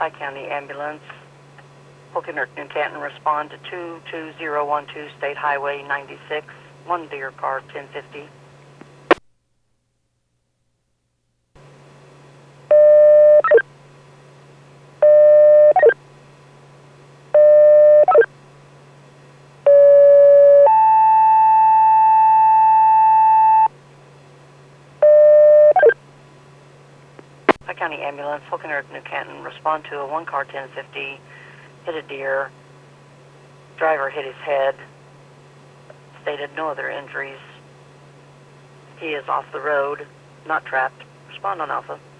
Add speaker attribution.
Speaker 1: County Ambulance, Polk-Newark, New Canton, respond to 22012 State Highway 96, one deer car 1050. County Ambulance, Polk-Newark, New Canton, respond to a one car 1050, hit a deer, driver hit his head, stated no other injuries. He is off the road, not trapped. Respond on Alpha.